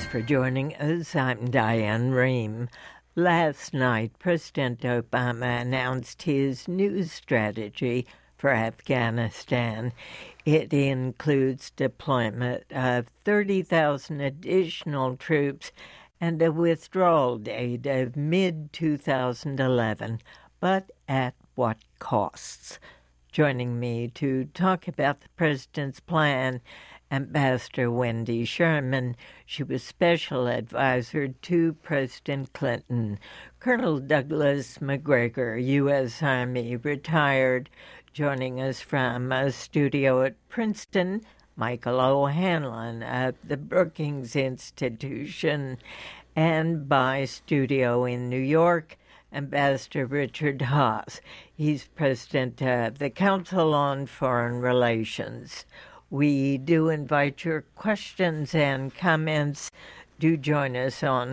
for joining us. I'm Diane Rehm. Last night, President Obama announced his new strategy for Afghanistan. It includes deployment of 30,000 additional troops and a withdrawal date of mid-2011, but at what costs? Joining me to talk about the president's plan, Ambassador Wendy Sherman. She was special advisor to President Clinton. Colonel Douglas Macgregor, U.S. Army, retired. Joining us from a studio at Princeton, Michael O'Hanlon of the Brookings Institution. And by studio in New York, Ambassador Richard Haass. He's president of the Council on Foreign Relations. We do invite your questions and comments. Do join us on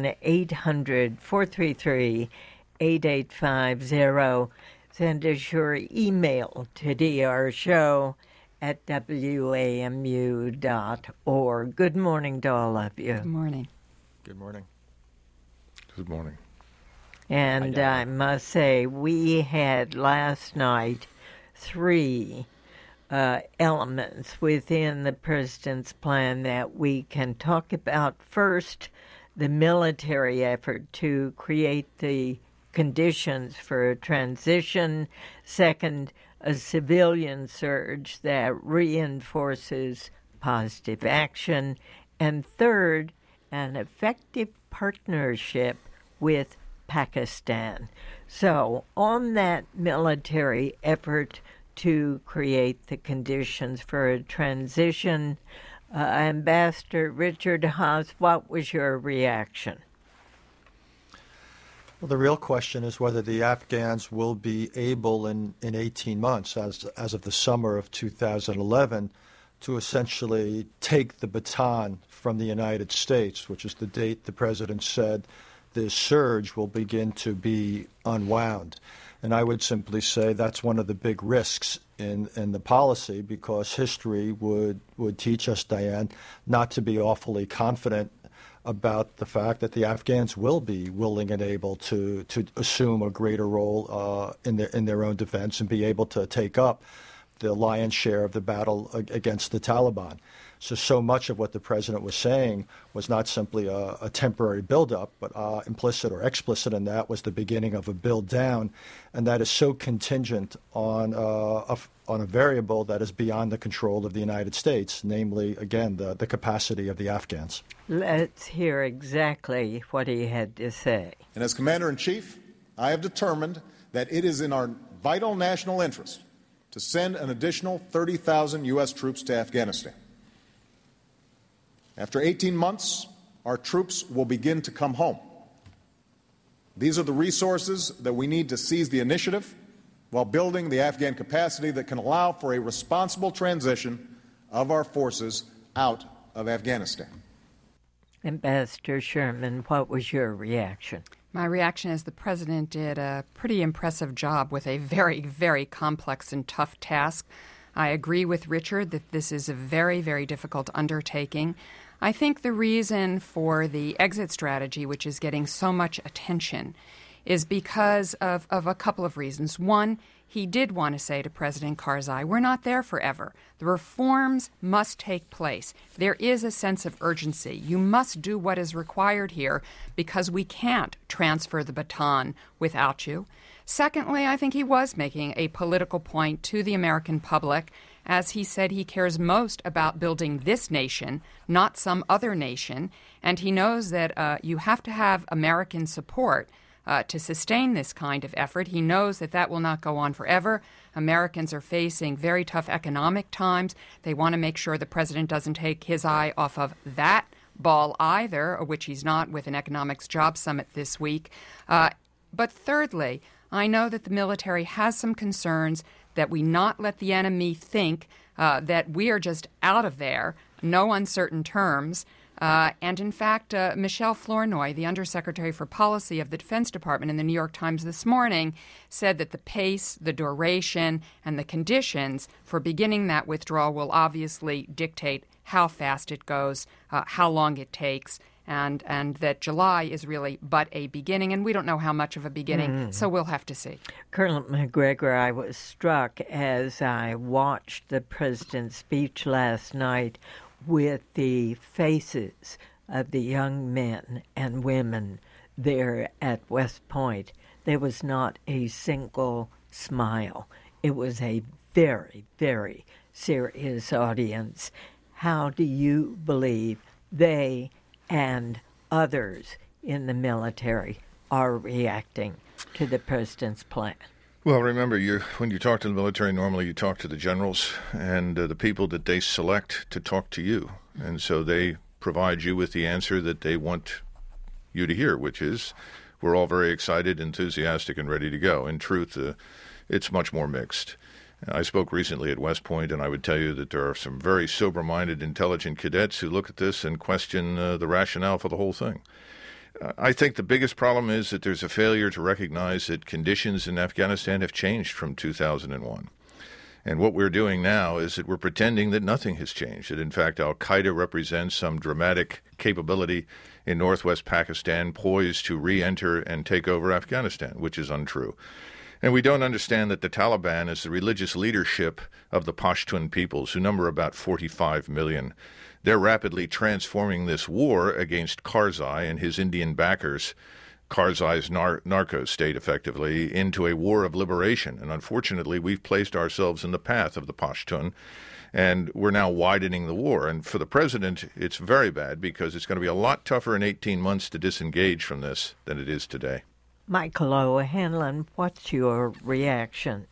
800-433-8850. Send us your email to drarshow@wamu.org. Good morning to all of you. Good morning. Good morning. Good morning. And I must say, we had last night three elements within the president's plan that we can talk about. First, the military effort to create the conditions for a transition. Second, a civilian surge that reinforces positive action. And third, an effective partnership with Pakistan. So, on that military effort to create the conditions for a transition, Ambassador Richard Haass, what was your reaction? Well, the real question is whether the Afghans will be able in 18 months, as of the summer of 2011, to essentially take the baton from the United States, which is the date the president said this surge will begin to be unwound. And I would simply say that's one of the big risks in the policy, because history would teach us, Diane, not to be awfully confident about the fact that the Afghans will be willing and able to assume a greater role in their own defense and be able to take up the lion's share of the battle against the Taliban. So much of what the president was saying was not simply a temporary buildup, but implicit or explicit in that was the beginning of a build down, and that is so contingent on a variable that is beyond the control of the United States, namely, again, the capacity of the Afghans. Let's hear exactly what he had to say. And as Commander-in-Chief, I have determined that it is in our vital national interest to send an additional 30,000 U.S. troops to Afghanistan. After 18 months, our troops will begin to come home. These are the resources that we need to seize the initiative while building the Afghan capacity that can allow for a responsible transition of our forces out of Afghanistan. Ambassador Sherman, what was your reaction? My reaction is the president did a pretty impressive job with a very, very complex and tough task. I agree with Richard that this is a very, very difficult undertaking. I think the reason for the exit strategy, which is getting so much attention, is because of a couple of reasons. One, he did want to say to President Karzai, we're not there forever. The reforms must take place. There is a sense of urgency. You must do what is required here because we can't transfer the baton without you. Secondly, I think he was making a political point to the American public, as he said he cares most about building this nation, not some other nation, and he knows that you have to have American support to sustain this kind of effort. He knows that that will not go on forever. Americans are facing very tough economic times. They want to make sure the president doesn't take his eye off of that ball either, which he's not with an economics job summit this week. But thirdly, I know that the military has some concerns that we not let the enemy think that we are just out of there, no uncertain terms. And in fact, Michelle Flournoy, the Undersecretary for Policy of the Defense Department in the New York Times this morning, said that the pace, the duration, and the conditions for beginning that withdrawal will obviously dictate how fast it goes, how long it takes, and that July is really but a beginning, and we don't know how much of a beginning, so we'll have to see. Colonel Macgregor, I was struck as I watched the president's speech last night with the faces of the young men and women there at West Point. There was not a single smile. It was a very, very serious audience. How do you believe they and others in the military are reacting to the president's plan? Well, remember, when you talk to the military, normally you talk to the generals and the people that they select to talk to you. And so they provide you with the answer that they want you to hear, which is, we're all very excited, enthusiastic, and ready to go. In truth, it's much more mixed. I spoke recently at West Point, and I would tell you that there are some very sober-minded, intelligent cadets who look at this and question the rationale for the whole thing. I think the biggest problem is that there's a failure to recognize that conditions in Afghanistan have changed from 2001. And what we're doing now is that we're pretending that nothing has changed, that in fact al-Qaeda represents some dramatic capability in northwest Pakistan poised to re-enter and take over Afghanistan, which is untrue. And we don't understand that the Taliban is the religious leadership of the Pashtun peoples, who number about 45 million. They're rapidly transforming this war against Karzai and his Indian backers, Karzai's narco state effectively, into a war of liberation. And unfortunately, we've placed ourselves in the path of the Pashtun, and we're now widening the war. And for the president, it's very bad because it's going to be a lot tougher in 18 months to disengage from this than it is today. Michael O'Hanlon, what's your reaction?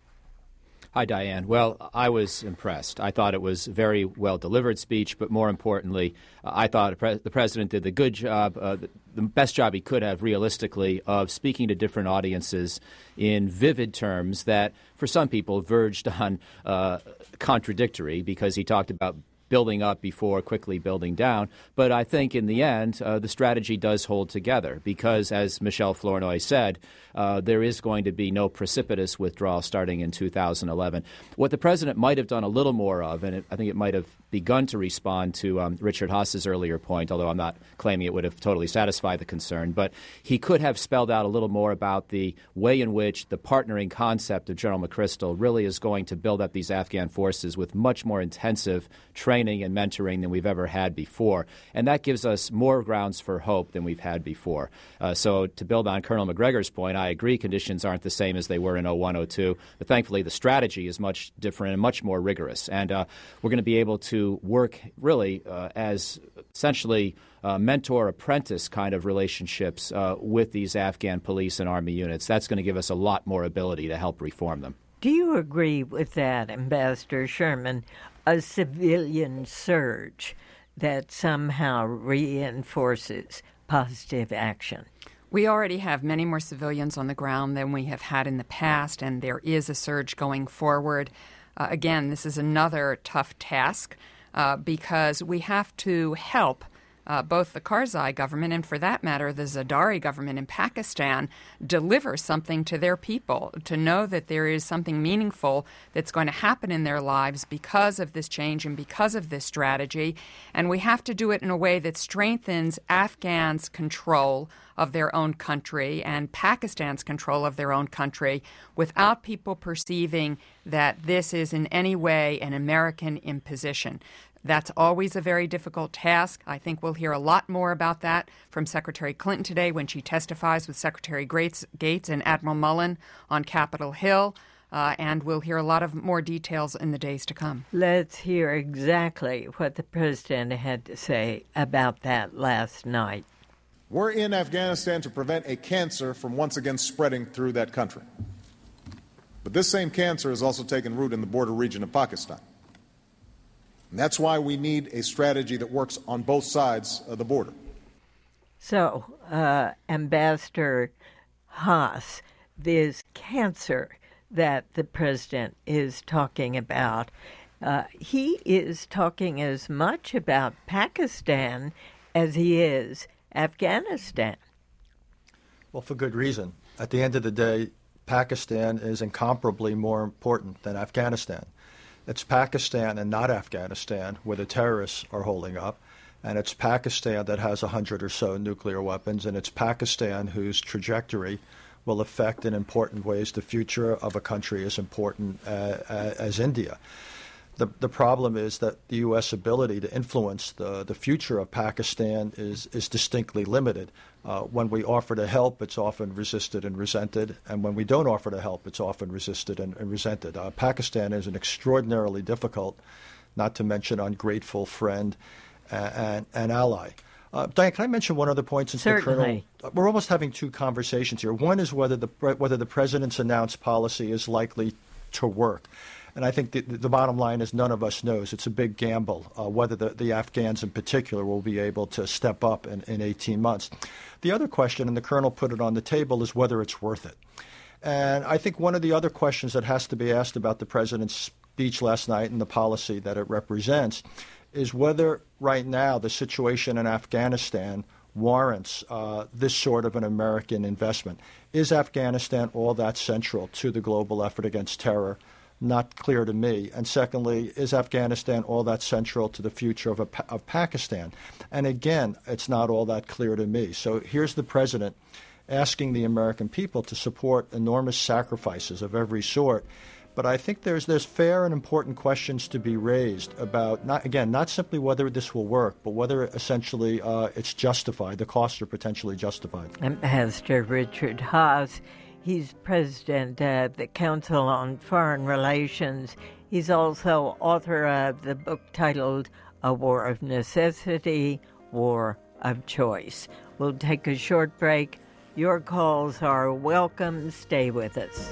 Hi, Diane. Well, I was impressed. I thought it was a very well-delivered speech, but more importantly, I thought the president did the good job, the best job he could have realistically of speaking to different audiences in vivid terms that, for some people, verged on contradictory, because he talked about building up before quickly building down. But I think in the end, the strategy does hold together because, as Michelle Flournoy said, there is going to be no precipitous withdrawal starting in 2011. What the president might have done a little more of, and I think it might have begun to respond to Richard Haas's earlier point, although I'm not claiming it would have totally satisfied the concern, but he could have spelled out a little more about the way in which the partnering concept of General McChrystal really is going to build up these Afghan forces with much more intensive training and mentoring than we've ever had before. And that gives us more grounds for hope than we've had before. So to build on Colonel Macgregor's point, I agree conditions aren't the same as they were in 01-02, but thankfully the strategy is much different and much more rigorous. And we're going to be able to work really as essentially mentor-apprentice kind of relationships with these Afghan police and army units. That's going to give us a lot more ability to help reform them. Do you agree with that, Ambassador Sherman? A civilian surge that somehow reinforces positive action? We already have many more civilians on the ground than we have had in the past, and there is a surge going forward. Again, this is another tough task because we have to help both the Karzai government and, for that matter, the Zardari government in Pakistan deliver something to their people, to know that there is something meaningful that's going to happen in their lives because of this change and because of this strategy. And we have to do it in a way that strengthens Afghans' control of their own country and Pakistan's control of their own country without people perceiving that this is in any way an American imposition. That's always a very difficult task. I think we'll hear a lot more about that from Secretary Clinton today when she testifies with Secretary Gates and Admiral Mullen on Capitol Hill. And we'll hear a lot of more details in the days to come. Let's hear exactly what the president had to say about that last night. We're in Afghanistan to prevent a cancer from once again spreading through that country. But this same cancer has also taken root in the border region of Pakistan. And that's why we need a strategy that works on both sides of the border. So, Ambassador Haas, this cancer that the president is talking about, he is talking as much about Pakistan as he is Afghanistan. Well, for good reason. At the end of the day, Pakistan is incomparably more important than Afghanistan. It's Pakistan and not Afghanistan where the terrorists are holding up. And it's Pakistan that has 100 or so nuclear weapons, and it's Pakistan whose trajectory will affect in important ways the future of a country as important as India. The problem is that the U.S. ability to influence the future of Pakistan is distinctly limited. When we offer to help, it's often resisted and resented, and when we don't offer to help, it's often resisted and resented. Pakistan is an extraordinarily difficult, not to mention ungrateful friend and ally. Diane, can I mention one other point? Since Certainly. the Colonel, we're almost having two conversations here. One is whether the president's announced policy is likely to work. And I think the bottom line is none of us knows. It's a big gamble whether the Afghans in particular will be able to step up in 18 months. The other question, and the Colonel put it on the table, is whether it's worth it. And I think one of the other questions that has to be asked about the president's speech last night and the policy that it represents is whether right now the situation in Afghanistan warrants this sort of an American investment. Is Afghanistan all that central to the global effort against terror? Not clear to me. And secondly, is Afghanistan all that central to the future of Pakistan? And again, it's not all that clear to me. So here's the president asking the American people to support enormous sacrifices of every sort. But I think there's fair and important questions to be raised about, not simply whether this will work, but whether essentially it's justified, the costs are potentially justified. Ambassador Richard Haass, he's president of the Council on Foreign Relations. He's also author of the book titled A War of Necessity, War of Choice. We'll take a short break. Your calls are welcome. Stay with us.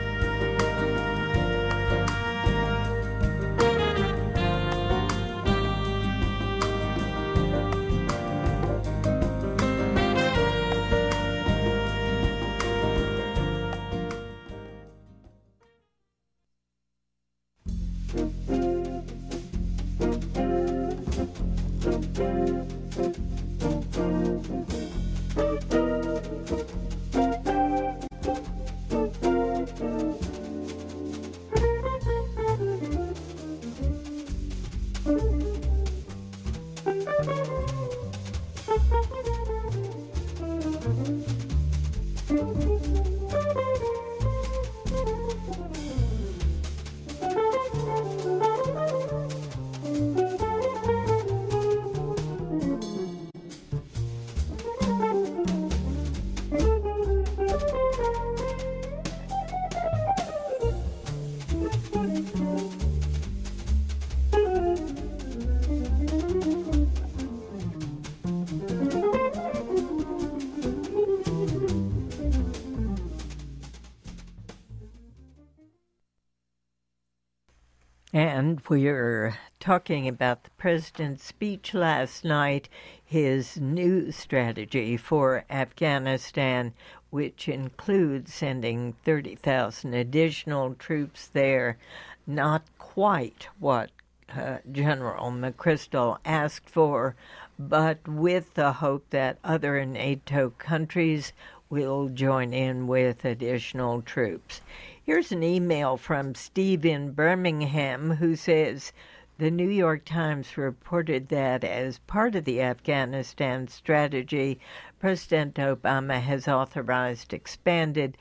And we're talking about the president's speech last night, his new strategy for Afghanistan, which includes sending 30,000 additional troops there. Not quite what General McChrystal asked for, but with the hope that other NATO countries will join in with additional troops. Here's an email from Steve in Birmingham who says, the New York Times reported that as part of the Afghanistan strategy, President Obama has authorized expanded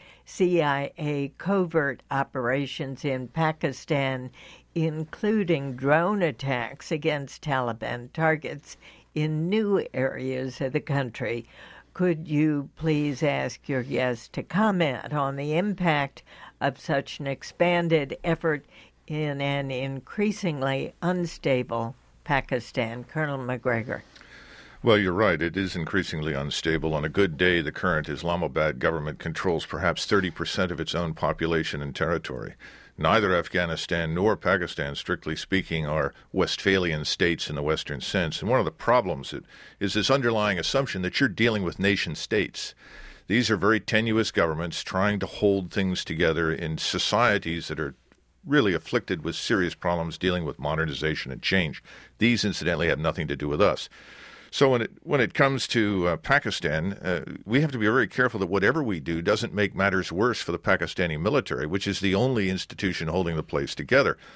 CIA covert operations in Pakistan, including drone attacks against Taliban targets in new areas of the country. Could you please ask your guest to comment on the impact of such an expanded effort in an increasingly unstable Pakistan? Colonel McGregor. Well, you're right. It is increasingly unstable. On a good day, the current Islamabad government controls perhaps 30% of its own population and territory. Neither Afghanistan nor Pakistan, strictly speaking, are Westphalian states in the Western sense. And one of the problems is this underlying assumption that you're dealing with nation states. These are very tenuous governments trying to hold things together in societies that are really afflicted with serious problems dealing with modernization and change. These, incidentally, have nothing to do with us. So when it comes to Pakistan, we have to be very careful that whatever we do doesn't make matters worse for the Pakistani military, which is the only institution holding the place together.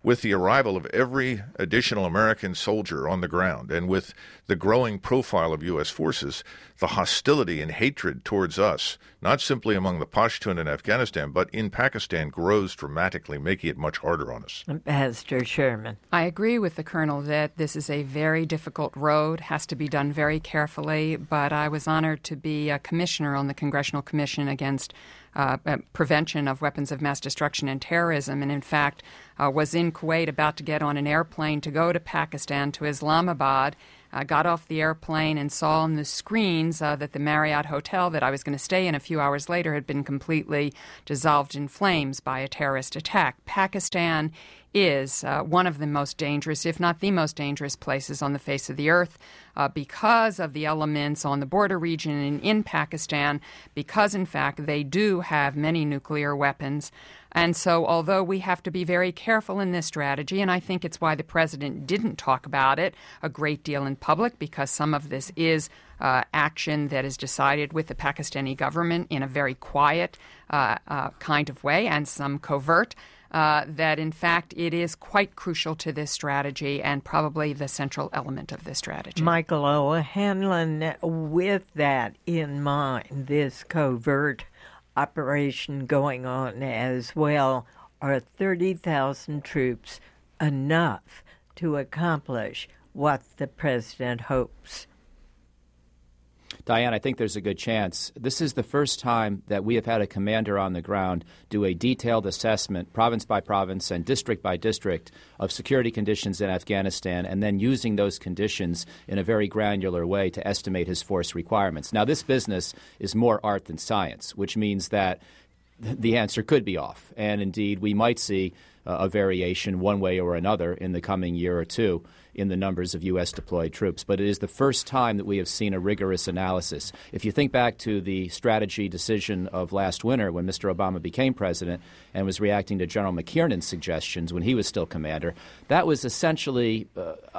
with the arrival of every additional American soldier on the ground and with the growing profile of U.S. forces, the hostility and hatred towards us, not simply among the Pashtun in Afghanistan, but in Pakistan, grows dramatically, making it much harder on us. Ambassador Sherman. I agree with the Colonel that this is a very difficult road, has to be done very carefully, but I was honored to be a commissioner on the Congressional Commission against prevention of weapons of mass destruction and terrorism, and in fact was in Kuwait about to get on an airplane to go to Pakistan, to Islamabad. Got off the airplane and saw on the screens that the Marriott hotel that I was going to stay in a few hours later had been completely dissolved in flames by a terrorist attack. Pakistan is one of the most dangerous, if not the most dangerous places on the face of the earth because of the elements on the border region and in Pakistan, because, in fact, they do have many nuclear weapons. And so although we have to be very careful in this strategy, and I think it's why the president didn't talk about it a great deal in public, because some of this is action that is decided with the Pakistani government in a very quiet kind of way and some covert, that in fact it is quite crucial to this strategy and probably the central element of this strategy. Michael O'Hanlon, with that in mind, this covert operation going on as well, are 30,000 troops enough to accomplish what the president hopes? Diane, I think there's a good chance. This is the first time that we have had a commander on the ground do a detailed assessment, province by province and district by district, of security conditions in Afghanistan, and then using those conditions in a very granular way to estimate his force requirements. Now, this business is more art than science, which means that the answer could be off. And indeed, we might see a variation one way or another in the coming year or two in the numbers of U.S. deployed troops. But it is the first time that we have seen a rigorous analysis. If you think back to the strategy decision of last winter when Mr. Obama became president and was reacting to General McKiernan's suggestions when he was still commander, that was essentially,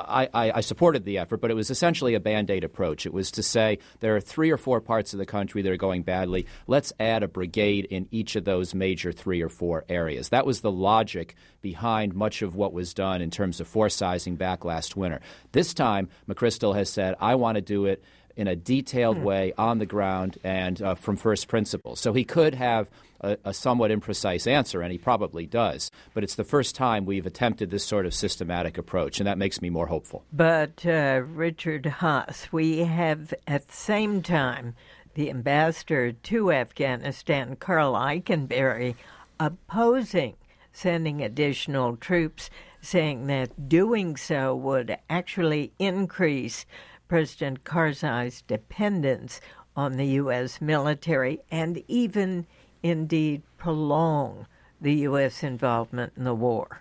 I supported the effort, but it was essentially a Band-Aid approach. It was to say there are 3 or 4 parts of the country that are going badly. Let's add a brigade in each of those major 3 or 4 areas. That was the logic behind much of what was done in terms of force sizing back last winter. This time, McChrystal has said, I want to do it in a detailed way on the ground and from first principles. So he could have a somewhat imprecise answer, and he probably does. But it's the first time we've attempted this sort of systematic approach, and that makes me more hopeful. But, Richard Haass, we have at the same time the ambassador to Afghanistan, Karl Eikenberry, opposing sending additional troops, saying that doing so would actually increase President Karzai's dependence on the U.S. military and even, indeed, prolong the U.S. involvement in the war.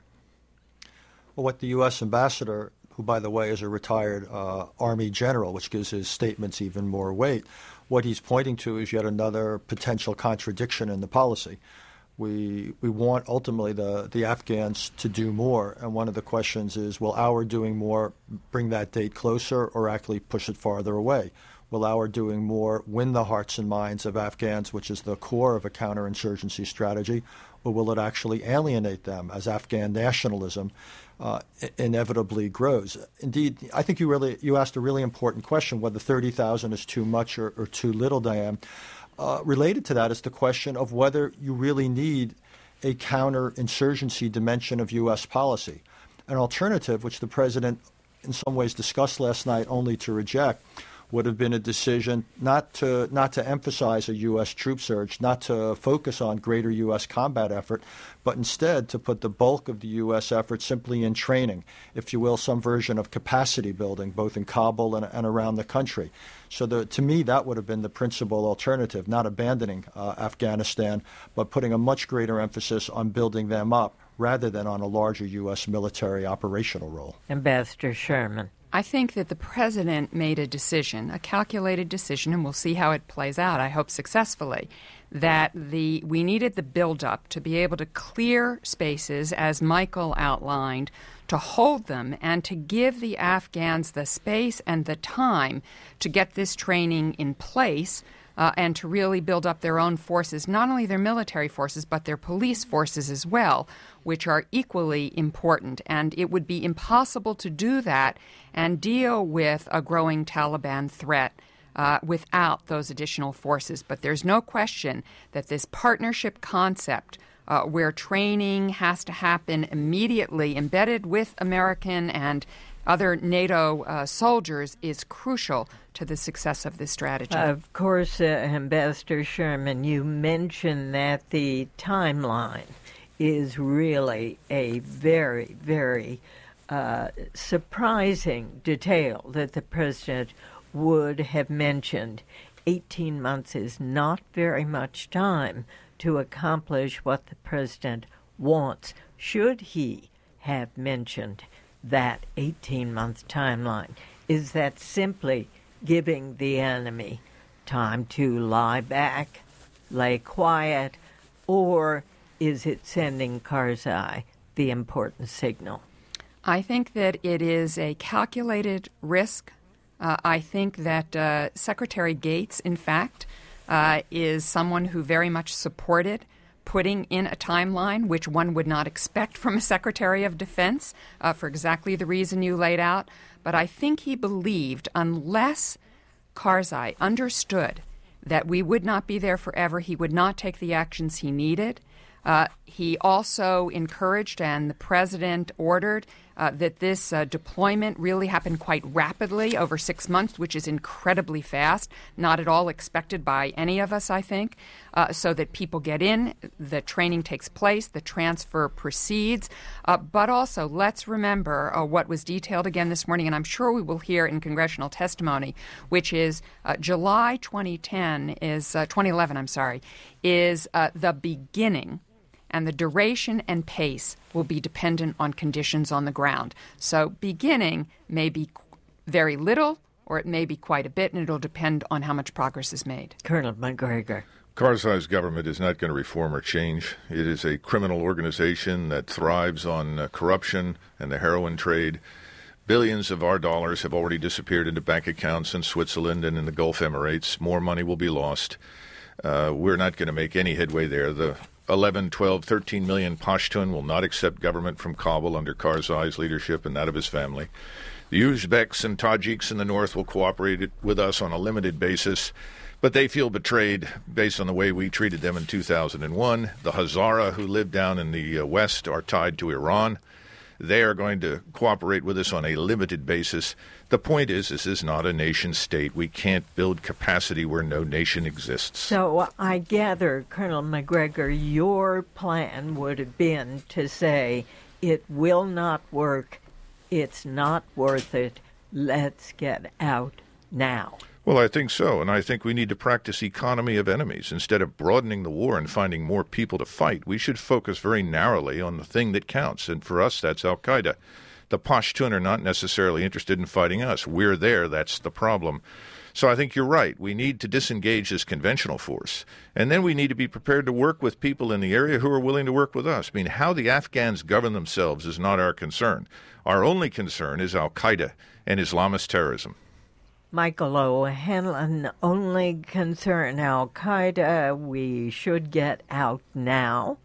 Well, what the U.S. ambassador, who, by the way, is a retired Army general, which gives his statements even more weight, what he's pointing to is yet another potential contradiction in the policy. We want ultimately the Afghans to do more, and one of the questions is, will our doing more bring that date closer or actually push it farther away? Will our doing more win the hearts and minds of Afghans, which is the core of a counterinsurgency strategy, or will it actually alienate them as Afghan nationalism inevitably grows? Indeed, I think you asked a really important question, whether 30,000 is too much or too little, Diane. Related to that is the question of whether you really need a counterinsurgency dimension of U.S. policy. An alternative, which the president in some ways discussed last night only to reject, would have been a decision not to emphasize a U.S. troop surge, not to focus on greater U.S. combat effort, but instead to put the bulk of the U.S. effort simply in training, if you will, some version of capacity building, both in Kabul and around the country. So to me, that would have been the principal alternative, not abandoning Afghanistan, but putting a much greater emphasis on building them up rather than on a larger U.S. military operational role. Ambassador Sherman. I think that the president made a decision, a calculated decision, and we'll see how it plays out, I hope successfully, that we needed the buildup to be able to clear spaces, as Michael outlined, to hold them and to give the Afghans the space and the time to get this training in place and to really build up their own forces, not only their military forces, but their police forces as well, which are equally important. And it would be impossible to do that and deal with a growing Taliban threat without those additional forces. But there's no question that this partnership concept, where training has to happen immediately, embedded with American and other NATO soldiers, is crucial to the success of this strategy. Of course, Ambassador Sherman, you mentioned that the timeline is really a very, very surprising detail that the president would have mentioned. 18 months is not very much time to accomplish what the president wants. Should he have mentioned that 18-month timeline? Is that simply giving the enemy time to lie back, lay quiet, or is it sending Karzai the important signal? I think that it is a calculated risk. I think that Secretary Gates, in fact, is someone who very much supported putting in a timeline, which one would not expect from a Secretary of Defense for exactly the reason you laid out. But I think he believed unless Karzai understood that we would not be there forever, he would not take the actions he needed. He also encouraged, and the president ordered, that this deployment really happened quite rapidly over 6 months, which is incredibly fast, not at all expected by any of us, I think, so that people get in, the training takes place, the transfer proceeds. But also, let's remember what was detailed again this morning, and I'm sure we will hear in congressional testimony, which is July 2011, is the beginning, and the duration and pace will be dependent on conditions on the ground. So beginning may be very little, or it may be quite a bit, and it'll depend on how much progress is made. Colonel McGregor. Karzai's government is not going to reform or change. It is a criminal organization that thrives on corruption and the heroin trade. Billions of our dollars have already disappeared into bank accounts in Switzerland and in the Gulf Emirates. More money will be lost. We're not going to make any headway there. The 11, 12, 13 million Pashtun will not accept government from Kabul under Karzai's leadership and that of his family. The Uzbeks and Tajiks in the north will cooperate with us on a limited basis, but they feel betrayed based on the way we treated them in 2001. The Hazara who live down in the west are tied to Iran. They are going to cooperate with us on a limited basis. The point is, this is not a nation state. We can't build capacity where no nation exists. So I gather, Colonel McGregor, your plan would have been to say, it will not work, it's not worth it, let's get out now. Well, I think so, and I think we need to practice economy of enemies. Instead of broadening the war and finding more people to fight, we should focus very narrowly on the thing that counts, and for us, that's al-Qaeda. The Pashtun are not necessarily interested in fighting us. We're there, that's the problem. So I think you're right. We need to disengage this conventional force, and then we need to be prepared to work with people in the area who are willing to work with us. I mean, how the Afghans govern themselves is not our concern. Our only concern is al-Qaeda and Islamist terrorism. Michael O'Hanlon, only concern al-Qaeda, we should get out now.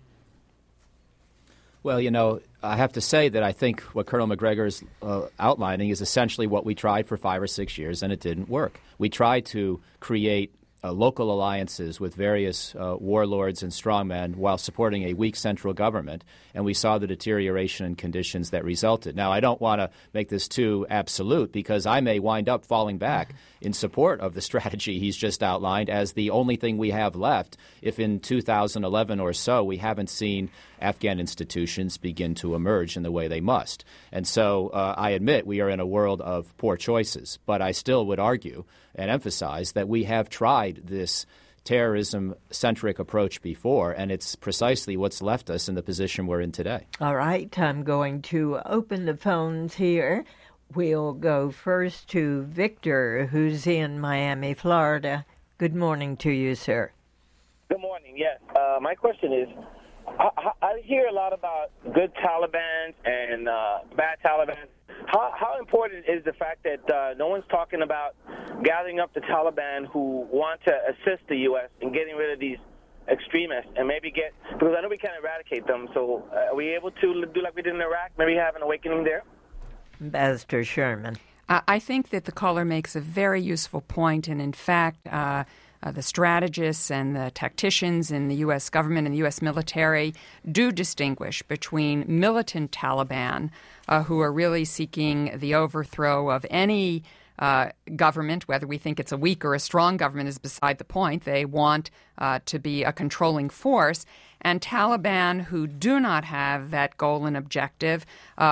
Well, you know, I have to say that I think what Colonel McGregor is outlining is essentially what we tried for 5 or 6 years, and it didn't work. We tried to create local alliances with various warlords and strongmen while supporting a weak central government, and we saw the deterioration in conditions that resulted. Now, I don't want to make this too absolute because I may wind up falling back in support of the strategy he's just outlined as the only thing we have left if in 2011 or so we haven't seen Afghan institutions begin to emerge in the way they must. And so I admit we are in a world of poor choices, but I still would argue and emphasize that we have tried this terrorism-centric approach before, and it's precisely what's left us in the position we're in today. All right, I'm going to open the phones here. We'll go first to Victor, who's in Miami, Florida. Good morning to you, sir. Good morning, yes. My question is, I hear a lot about good Taliban and bad Taliban. how important is the fact that no one's talking about gathering up the Taliban who want to assist the U.S. in getting rid of these extremists and maybe because I know we can't eradicate them, so are we able to do like we did in Iraq, maybe have an awakening there? Ambassador Sherman. I think that the caller makes a very useful point, and in fact, the strategists and the tacticians in the U.S. government and the U.S. military do distinguish between militant Taliban, who are really seeking the overthrow of any government. Whether we think it's a weak or a strong government is beside the point. They want to be a controlling force. And Taliban who do not have that goal and objective,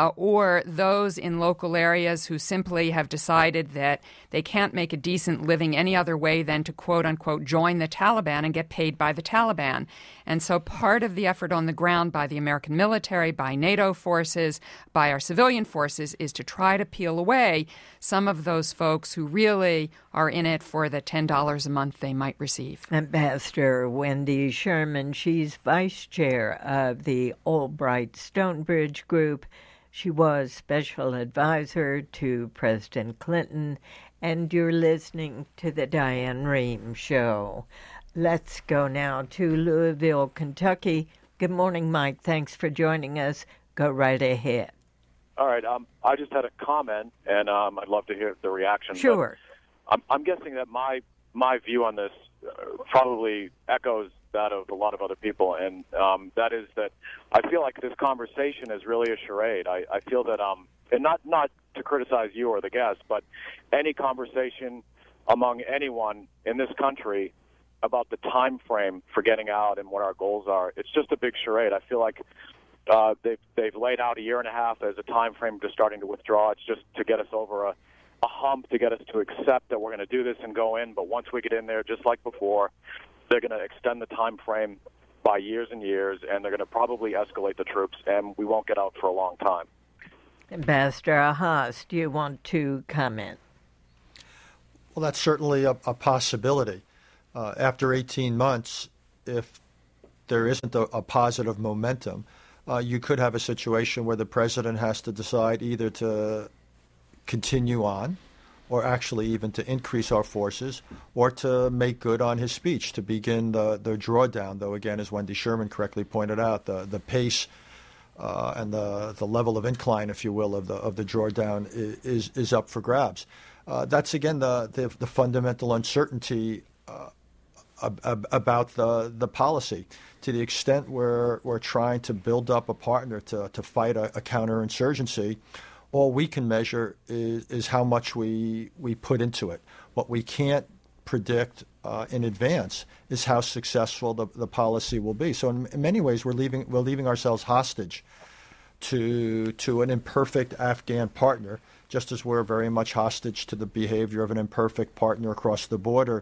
or those in local areas who simply have decided that they can't make a decent living any other way than to, quote unquote, join the Taliban and get paid by the Taliban. And so part of the effort on the ground by the American military, by NATO forces, by our civilian forces is to try to peel away some of those folks who really are in it for the $10 a month they might receive. Ambassador Wendy Sherman, she's vice chair of the Albright Stonebridge Group. She was special advisor to President Clinton, and you're listening to the Diane Rehm Show. Let's go now to Louisville, Kentucky. Good morning, Mike. Thanks for joining us. Go right ahead. All right. I just had a comment, and I'd love to hear the reaction. Sure. I'm guessing that my view on this probably echoes that of a lot of other people, and that is that I feel like this conversation is really a charade. I feel that, and not to criticize you or the guest, but any conversation among anyone in this country about the time frame for getting out and what our goals are, it's just a big charade. I feel like they've laid out a year and a half as a time frame to starting to withdraw. It's just to get us over a hump, to get us to accept that we're going to do this and go in. But once we get in there, just like before, they're going to extend the time frame by years and years, and they're going to probably escalate the troops, and we won't get out for a long time. Ambassador Haas, do you want to comment? Well, that's certainly a possibility. After 18 months, if there isn't a positive momentum, you could have a situation where the president has to decide either to continue on or actually even to increase our forces or to make good on his speech, to begin the drawdown, though, again, as Wendy Sherman correctly pointed out, the pace and the level of incline, if you will, of the drawdown is up for grabs. That's, again, the fundamental uncertainty about the policy. To the extent we're trying to build up a partner to fight a counterinsurgency, all we can measure is how much we put into it. What we can't predict in advance is how successful the policy will be. So in many ways, we're leaving ourselves hostage to an imperfect Afghan partner, just as we're very much hostage to the behavior of an imperfect partner across the border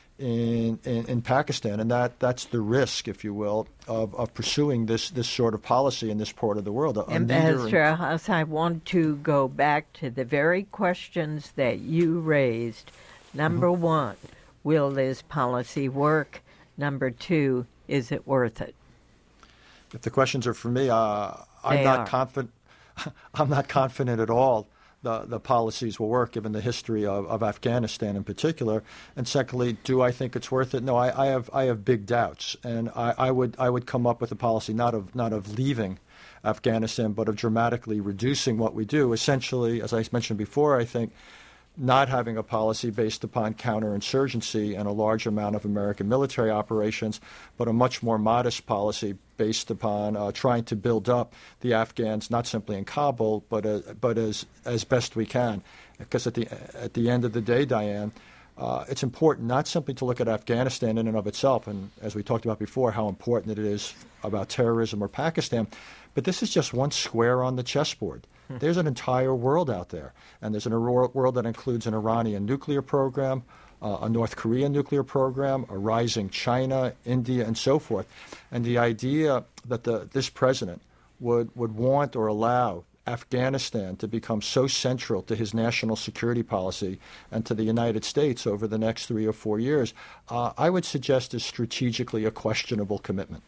in Pakistan, and that's the risk, if you will, of pursuing this sort of policy in this part of the world. Ambassador Haas, I want to go back to the very questions that you raised. Number one, will this policy work? Number two, is it worth it? If the questions are for me, I'm not confident. I'm not confident at all the policies will work, given the history of Afghanistan in particular. And secondly, do I think it's worth it? No, I have big doubts, and I would come up with a policy not of leaving Afghanistan, but of dramatically reducing what we do. Essentially, as I mentioned before, I think not having a policy based upon counterinsurgency and a large amount of American military operations, but a much more modest policy based upon trying to build up the Afghans, not simply in Kabul, but as best we can. Because at the end of the day, Diane, it's important not simply to look at Afghanistan in and of itself, and as we talked about before, how important it is about terrorism or Pakistan, but this is just one square on the chessboard. There's an entire world out there, and there's a world that includes an Iranian nuclear program, a North Korean nuclear program, a rising China, India, and so forth. And the idea that this president would want or allow Afghanistan to become so central to his national security policy and to the United States over the next 3 or 4 years, I would suggest is strategically a questionable commitment.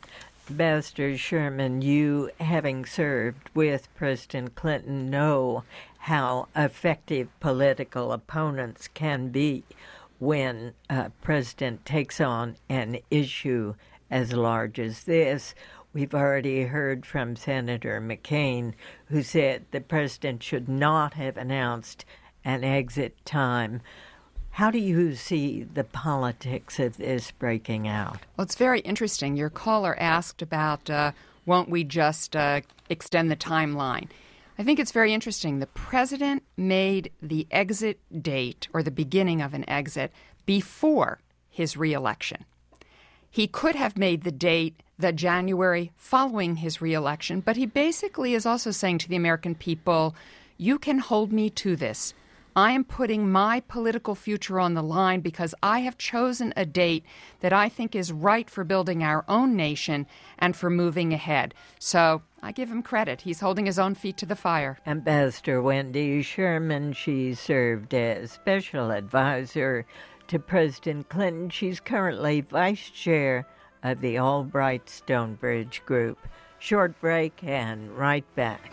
Ambassador Sherman, you, having served with President Clinton, know how effective political opponents can be when a president takes on an issue as large as this. We've already heard from Senator McCain, who said the president should not have announced an exit time. How do you see the politics of this breaking out? Well, it's very interesting. Your caller asked about won't we just extend the timeline? I think it's very interesting. The president made the exit date, or the beginning of an exit, before his reelection. He could have made the date the January following his reelection, but he basically is also saying to the American people, you can hold me to this. I am putting my political future on the line because I have chosen a date that I think is right for building our own nation and for moving ahead. So I give him credit. He's holding his own feet to the fire. Ambassador Wendy Sherman, she served as special advisor to President Clinton. She's currently vice chair of the Albright Stonebridge Group. Short break and right back.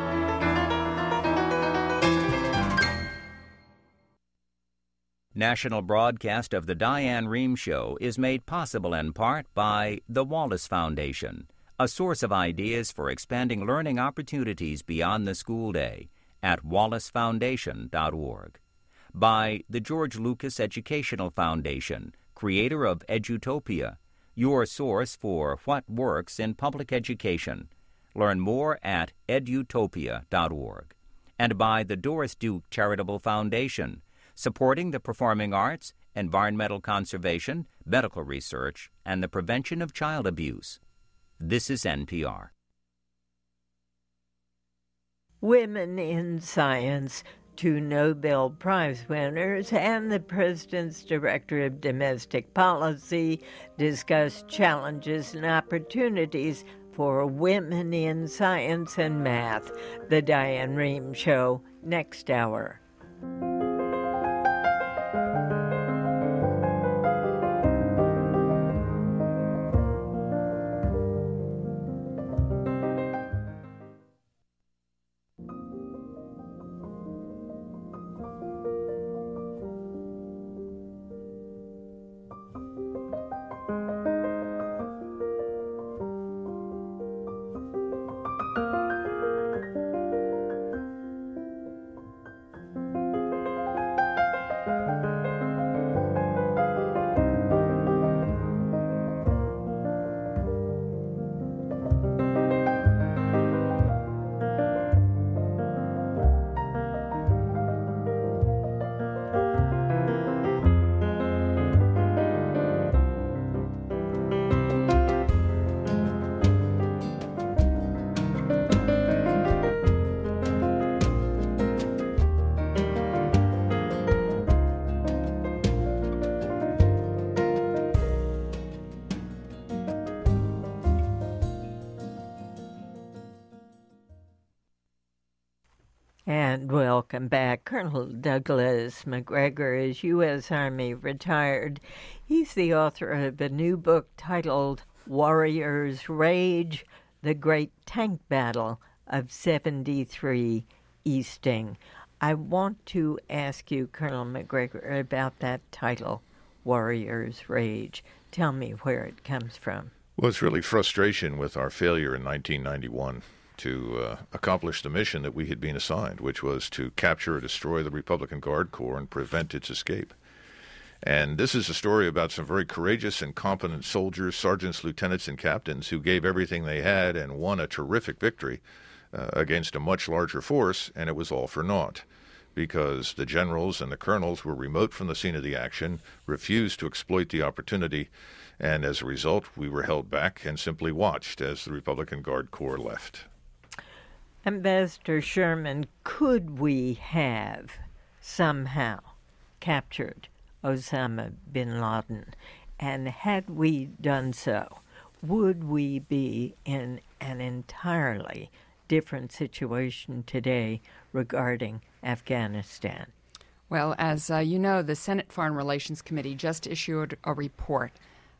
National broadcast of the Diane Rehm Show is made possible in part by the Wallace Foundation, a source of ideas for expanding learning opportunities beyond the school day at wallacefoundation.org. By the George Lucas Educational Foundation, creator of Edutopia, your source for what works in public education. Learn more at edutopia.org. And by the Doris Duke Charitable Foundation, supporting the performing arts, environmental conservation, medical research, and the prevention of child abuse. This is NPR. Women in Science, 2 Nobel Prize winners, and the President's Director of Domestic Policy discuss challenges and opportunities for women in science and math. The Diane Rehm Show, next hour. And welcome back. Colonel Douglas Macgregor is U.S. Army retired. He's the author of a new book titled Warrior's Rage, The Great Tank Battle of 73 Easting. I want to ask you, Colonel Macgregor, about that title, Warrior's Rage. Tell me where it comes from. Well, it's really frustration with our failure in 1991 to accomplish the mission that we had been assigned, which was to capture or destroy the Republican Guard Corps and prevent its escape. And this is a story about some very courageous and competent soldiers, sergeants, lieutenants, and captains who gave everything they had and won a terrific victory against a much larger force, and it was all for naught, because the generals and the colonels were remote from the scene of the action, refused to exploit the opportunity, and as a result, we were held back and simply watched as the Republican Guard Corps left. Ambassador Sherman, could we have somehow captured Osama bin Laden? And had we done so, would we be in an entirely different situation today regarding Afghanistan? Well, as you know, the Senate Foreign Relations Committee just issued a report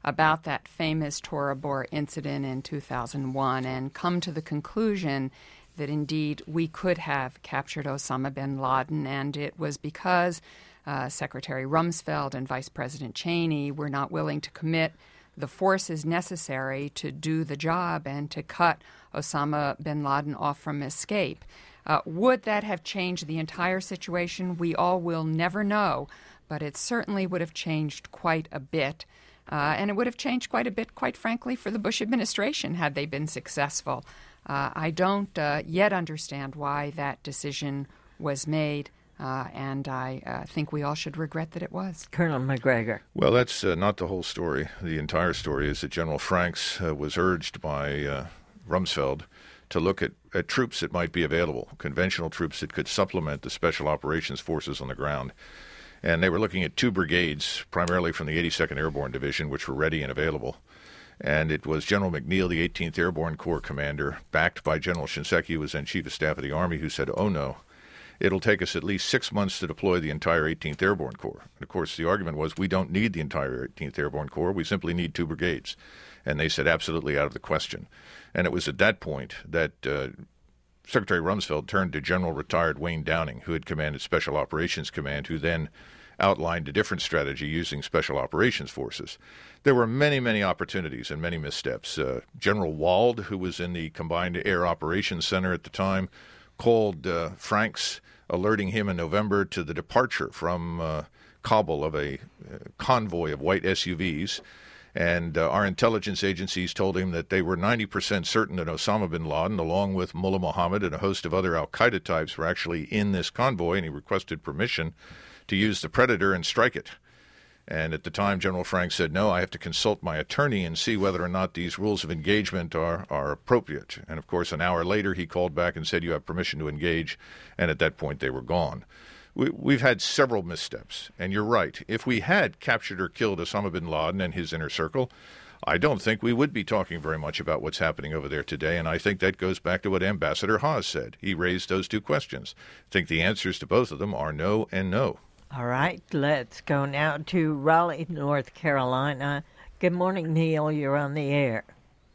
about that famous Tora Bora incident in 2001 and come to the conclusion that indeed we could have captured Osama bin Laden, and it was because Secretary Rumsfeld and Vice President Cheney were not willing to commit the forces necessary to do the job and to cut Osama bin Laden off from escape. Would that have changed the entire situation? We all will never know, but it certainly would have changed quite a bit. And it would have changed quite a bit, quite frankly, for the Bush administration had they been successful. I don't yet understand why that decision was made, and I think we all should regret that it was. Colonel McGregor. Well, that's not the whole story. The entire story is that General Franks was urged by Rumsfeld to look at troops that might be available, conventional troops that could supplement the special operations forces on the ground. And they were looking at 2 brigades, primarily from the 82nd Airborne Division, which were ready and available. And it was General McNeil, the 18th Airborne Corps commander, backed by General Shinseki, who was then Chief of Staff of the Army, who said, oh no, it'll take us at least 6 months to deploy the entire 18th Airborne Corps. And of course, the argument was we don't need the entire 18th Airborne Corps, we simply need 2 brigades. And they said absolutely out of the question. And it was at that point that Secretary Rumsfeld turned to General Retired Wayne Downing, who had commanded Special Operations Command, who then outlined a different strategy using Special Operations Forces. There were many, many opportunities and many missteps. General Wald, who was in the Combined Air Operations Center at the time, called Franks, alerting him in November to the departure from Kabul of a convoy of white SUVs. And our intelligence agencies told him that they were 90% certain that Osama bin Laden, along with Mullah Muhammad and a host of other al-Qaeda types, were actually in this convoy, and he requested permission to use the Predator and strike it. And at the time, General Franks said, no, I have to consult my attorney and see whether or not these rules of engagement are appropriate. And, of course, an hour later, he called back and said, you have permission to engage, and at that point, they were gone. We've had several missteps, and you're right. If we had captured or killed Osama bin Laden and his inner circle, I don't think we would be talking very much about what's happening over there today, and I think that goes back to what Ambassador Haas said. He raised those 2 questions. I think the answers to both of them are no and no. All right, let's go now to Raleigh, North Carolina. Good morning, Neil. You're on the air.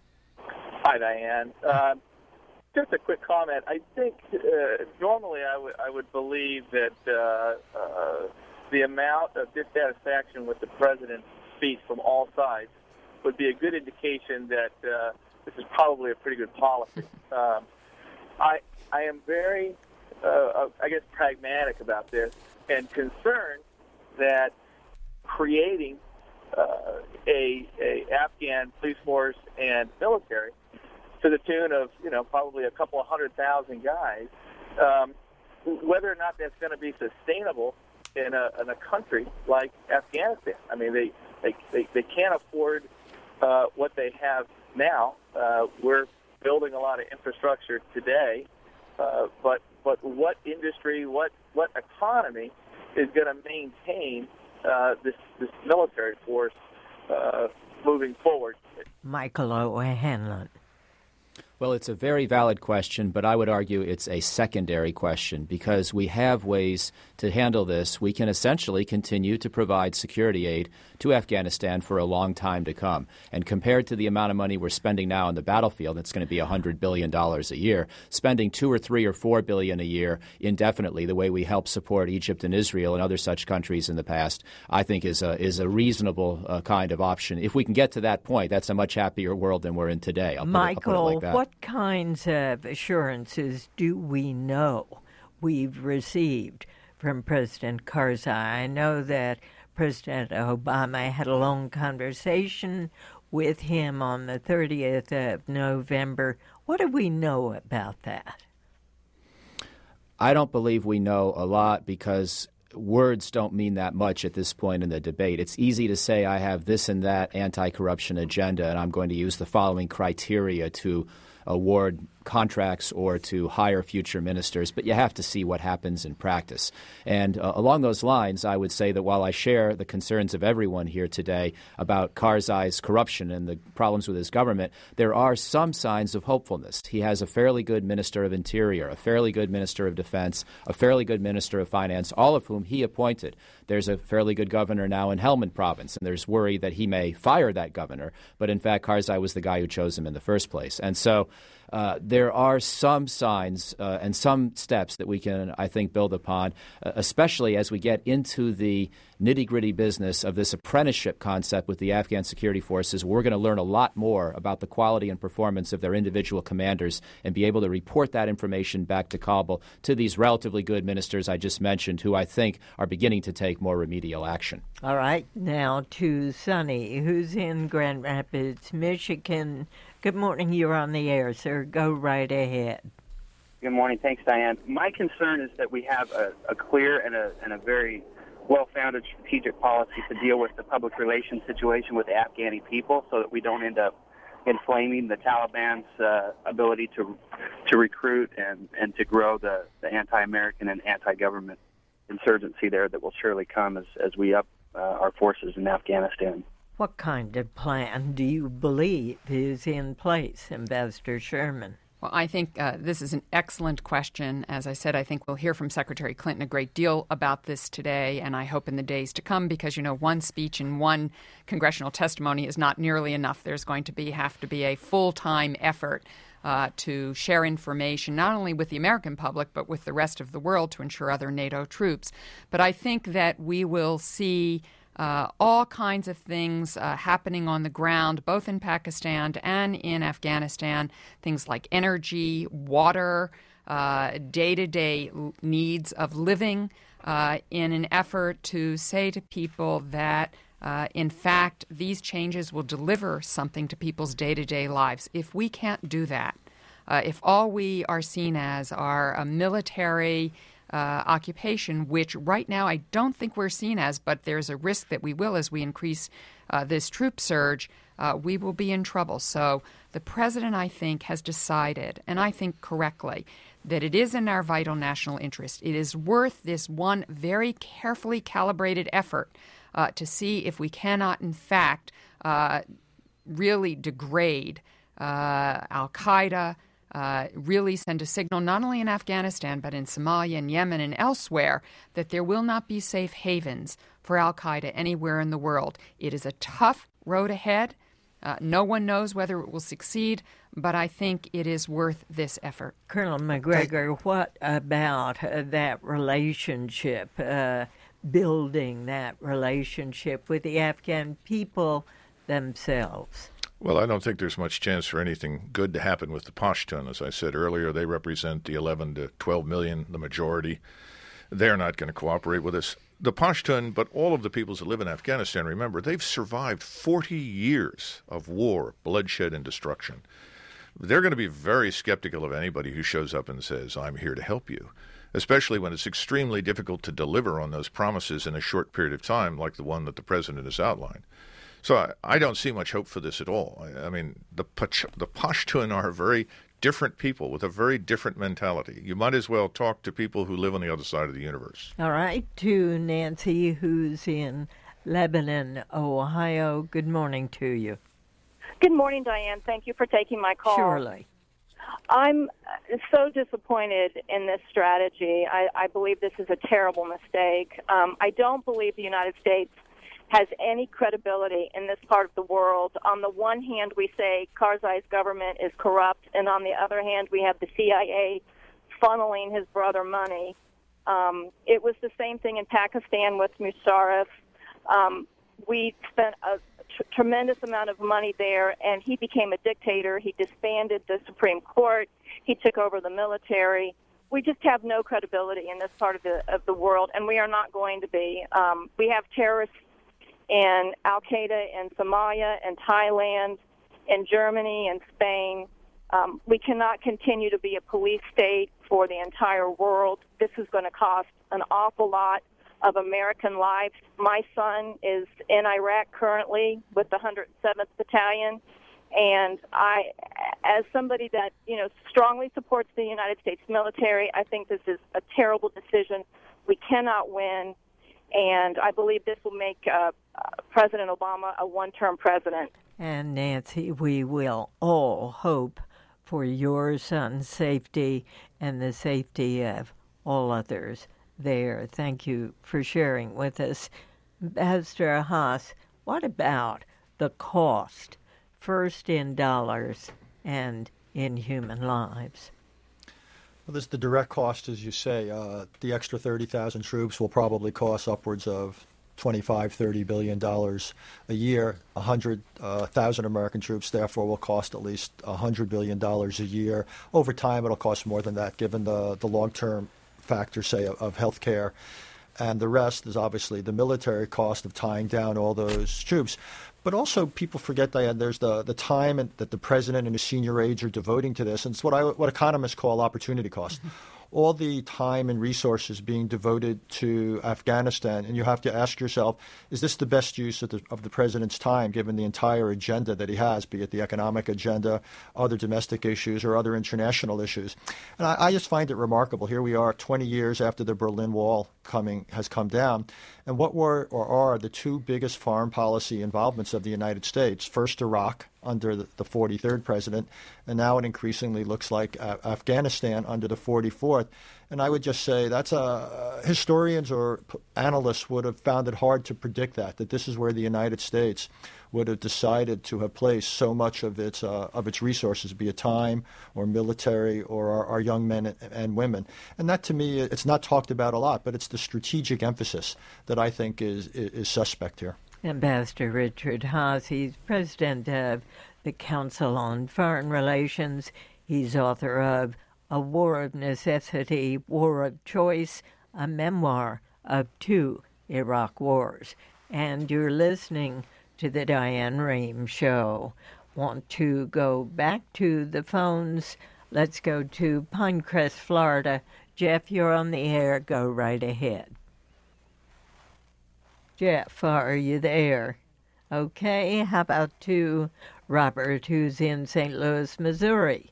Hi, Diane. Just a quick comment. I think normally I would believe that the amount of dissatisfaction with the president's speech from all sides would be a good indication that this is probably a pretty good policy. I am very, pragmatic about this and concerned that creating a Afghan police force and military to the tune of, probably a couple of 100,000 guys, whether or not that's going to be sustainable in a country like Afghanistan. I mean, they can't afford what they have now. We're building a lot of infrastructure today, but what industry, what economy is going to maintain this military force moving forward? Michael O'Hanlon. Well, it's a very valid question, but I would argue it's a secondary question because we have ways to handle this. We can essentially continue to provide security aid to Afghanistan for a long time to come. And compared to the amount of money we're spending now on the battlefield, it's going to be $100 billion a year. Spending $2 or $3 or $4 billion a year indefinitely, the way we help support Egypt and Israel and other such countries in the past, I think is a reasonable kind of option. If we can get to that point, that's a much happier world than we're in today. I'll put it like that. What kinds of assurances do we know we've received from President Karzai? I know that President Obama had a long conversation with him on the 30th of November. What do we know about that? I don't believe we know a lot because words don't mean that much at this point in the debate. It's easy to say I have this and that anti-corruption agenda, and I'm going to use the following criteria to award contracts or to hire future ministers, but you have to see what happens in practice. And along those lines, I would say that while I share the concerns of everyone here today about Karzai's corruption and the problems with his government, there are some signs of hopefulness. He has a fairly good Minister of Interior, a fairly good Minister of Defense, a fairly good Minister of Finance, all of whom he appointed. There's a fairly good governor now in Helmand province, and there's worry that he may fire that governor. But in fact, Karzai was the guy who chose him in the first place. And so there are some signs and some steps that we can, I think, build upon, especially as we get into the nitty-gritty business of this apprenticeship concept with the Afghan security forces. We're going to learn a lot more about the quality and performance of their individual commanders and be able to report that information back to Kabul, to these relatively good ministers I just mentioned, who I think are beginning to take more remedial action. All right. Now to Sonny, who's in Grand Rapids, Michigan. Good morning. You're on the air, sir. Go right ahead. Good morning. Thanks, Diane. My concern is that we have a clear and a very well-founded strategic policy to deal with the public relations situation with the Afghani people so that we don't end up inflaming the Taliban's ability to recruit and to grow the anti-American and anti-government insurgency there that will surely come as we up our forces in Afghanistan. What kind of plan do you believe is in place, Ambassador Sherman? Well, I think this is an excellent question. As I said, I think we'll hear from Secretary Clinton a great deal about this today, and I hope in the days to come, because, one speech and one congressional testimony is not nearly enough. There's going to have to be a full-time effort to share information, not only with the American public, but with the rest of the world to ensure other NATO troops. But I think that we will see all kinds of things happening on the ground, both in Pakistan and in Afghanistan, things like energy, water, day-to-day needs of living, in an effort to say to people that, in fact, these changes will deliver something to people's day-to-day lives. If we can't do that, if all we are seen as are a military occupation, which right now I don't think we're seen as, but there's a risk that we will as we increase this troop surge, we will be in trouble. So the president, I think, has decided, and I think correctly, that it is in our vital national interest. It is worth this one very carefully calibrated effort to see if we cannot, in fact, really degrade al-Qaeda, really send a signal not only in Afghanistan but in Somalia and Yemen and elsewhere that there will not be safe havens for al-Qaeda anywhere in the world. It is a tough road ahead. No one knows whether it will succeed, but I think it is worth this effort. Colonel McGregor, what about that relationship, building that relationship with the Afghan people themselves? Well, I don't think there's much chance for anything good to happen with the Pashtun. As I said earlier, they represent the 11 to 12 million, the majority. They're not going to cooperate with us. The Pashtun, but all of the peoples that live in Afghanistan, remember, they've survived 40 years of war, bloodshed, and destruction. They're going to be very skeptical of anybody who shows up and says, I'm here to help you, especially when it's extremely difficult to deliver on those promises in a short period of time, like the one that the president has outlined. So I don't see much hope for this at all. I mean, the Pashtun are very different people with a very different mentality. You might as well talk to people who live on the other side of the universe. All right, to Nancy, who's in Lebanon, Ohio. Good morning to you. Good morning, Diane. Thank you for taking my call. Surely. I'm so disappointed in this strategy. I believe this is a terrible mistake. I don't believe the United States has any credibility in this part of the world. On the one hand, we say Karzai's government is corrupt, and on the other hand, we have the CIA funneling his brother money. It was the same thing in Pakistan with Musharraf. We spent a tremendous amount of money there, and he became a dictator. He disbanded the Supreme Court. He took over the military. We just have no credibility in this part of the world, and we are not going to be. We have terrorists and al-Qaeda in Somalia and Thailand and Germany and Spain. We cannot continue to be a police state for the entire world. This is going to cost an awful lot of American lives. My son is in Iraq currently with the 107th Battalion, And I, as somebody that, strongly supports the United States military, I think this is a terrible decision. We cannot win. And I believe this will make President Obama a one-term president. And Nancy, we will all hope for your son's safety and the safety of all others there. Thank you for sharing with us. Ambassador Haas, what about the cost, first in dollars and in human lives? Well, there's the direct cost, as you say. The extra 30,000 troops will probably cost upwards of $25-30 billion a year. 100,000 American troops, therefore, will cost at least $100 billion a year. Over time, it'll cost more than that, given the long-term factor, say, of health care. And the rest is obviously the military cost of tying down all those troops. But also, people forget, Diane, there's the time that the president and his senior aides are devoting to this, and it's what economists call opportunity cost. Mm-hmm. All the time and resources being devoted to Afghanistan, and you have to ask yourself, is this the best use of the president's time, given the entire agenda that he has, be it the economic agenda, other domestic issues, or other international issues? And I just find it remarkable. Here we are 20 years after the Berlin Wall has come down, and what were or are the two biggest foreign policy involvements of the United States? First, Iraq, under the 43rd president, and now it increasingly looks like Afghanistan under the 44th. And I would just say that's historians or analysts would have found it hard to predict that this is where the United States would have decided to have placed so much of its resources, be it time or military or our young men and women. And that, to me, it's not talked about a lot, but it's the strategic emphasis that I think is suspect here. Ambassador Richard Haas, he's president of the Council on Foreign Relations. He's author of A War of Necessity, War of Choice, a memoir of two Iraq wars. And you're listening to the Diane Rehm Show. Want to go back to the phones? Let's go to Pinecrest, Florida. Jeff, you're on the air. Go right ahead. Jeff, are you there? Okay, how about to Robert, who's in St. Louis, Missouri?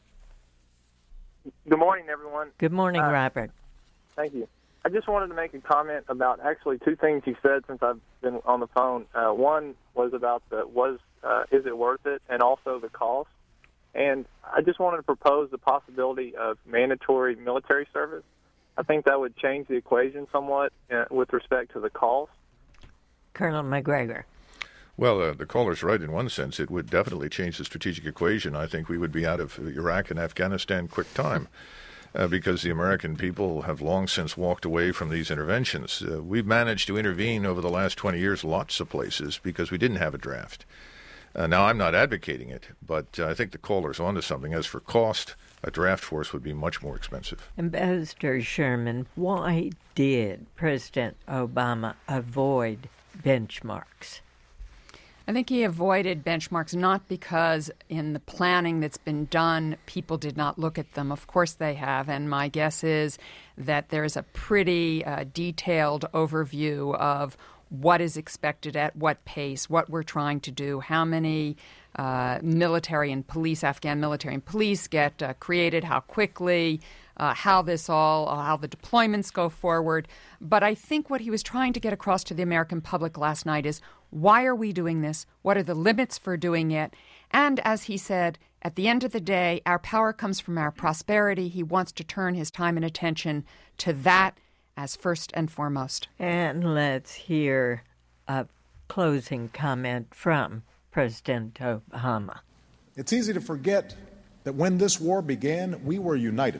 Good morning, everyone. Good morning, Robert. Thank you. I just wanted to make a comment about actually two things you said since I've been on the phone. One was about is it worth it, and also the cost. And I just wanted to propose the possibility of mandatory military service. I think that would change the equation somewhat with respect to the cost. Colonel McGregor. Well, the caller's right in one sense. It would definitely change the strategic equation. I think we would be out of Iraq and Afghanistan quick time because the American people have long since walked away from these interventions. We've managed to intervene over the last 20 years lots of places because we didn't have a draft. Now, I'm not advocating it, but I think the caller's onto something. As for cost, a draft force would be much more expensive. Ambassador Sherman, why did President Obama avoid benchmarks? I think he avoided benchmarks not because in the planning that's been done, people did not look at them. Of course they have, and my guess is that there's a pretty detailed overview of what is expected at what pace, what we're trying to do, how many military and police, Afghan military and police get created, how quickly, how the deployments go forward. But I think what he was trying to get across to the American public last night is, why are we doing this? What are the limits for doing it? And as he said, at the end of the day, our power comes from our prosperity. He wants to turn his time and attention to that as first and foremost. And let's hear a closing comment from President Obama. It's easy to forget that when this war began, we were united,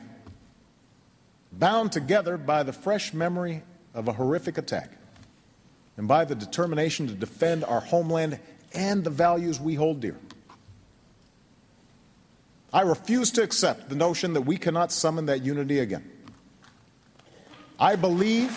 bound together by the fresh memory of a horrific attack and by the determination to defend our homeland and the values we hold dear. I refuse to accept the notion that we cannot summon that unity again. I believe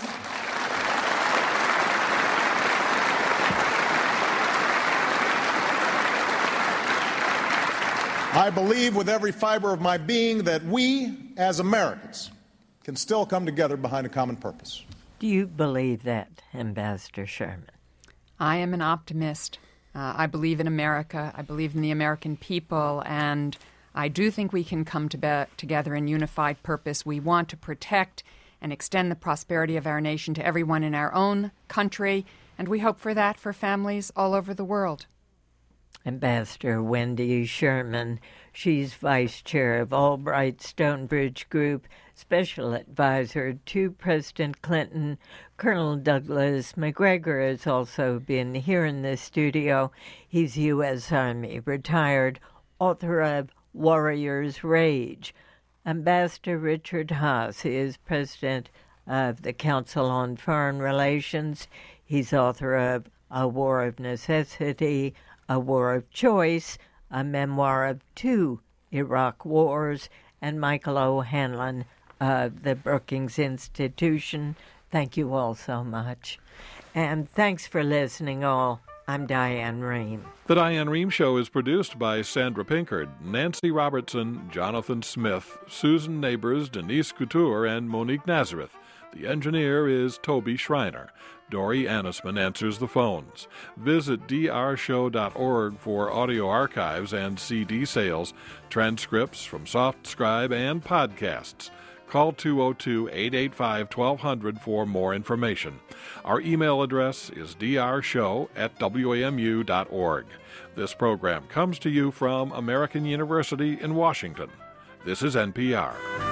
with every fiber of my being that we, as Americans, can still come together behind a common purpose. Do you believe that, Ambassador Sherman? I am an optimist. I believe in America. I believe in the American people, and I do think we can come together in unified purpose. We want to protect and extend the prosperity of our nation to everyone in our own country, and we hope for that for families all over the world. Ambassador Wendy Sherman. She's vice chair of Albright Stonebridge Group, special advisor to President Clinton. Colonel Douglas Macgregor has also been here in the studio. He's U.S. Army retired, author of Warrior's Rage. Ambassador Richard Haass is president of the Council on Foreign Relations. He's author of A War of Necessity, A War of Choice, a memoir of 2 Iraq wars, and Michael O'Hanlon of the Brookings Institution. Thank you all so much. And thanks for listening all. I'm Diane Rehm. The Diane Rehm Show is produced by Sandra Pinkard, Nancy Robertson, Jonathan Smith, Susan Neighbors, Denise Couture, and Monique Nazareth. The engineer is Toby Schreiner. Dory Annisman answers the phones. Visit drshow.org for audio archives and CD sales, transcripts from SoftScribe, and podcasts. Call 202-885-1200 for more information. Our email address is drshow@wamu.org. This program comes to you from American University in Washington. This is NPR.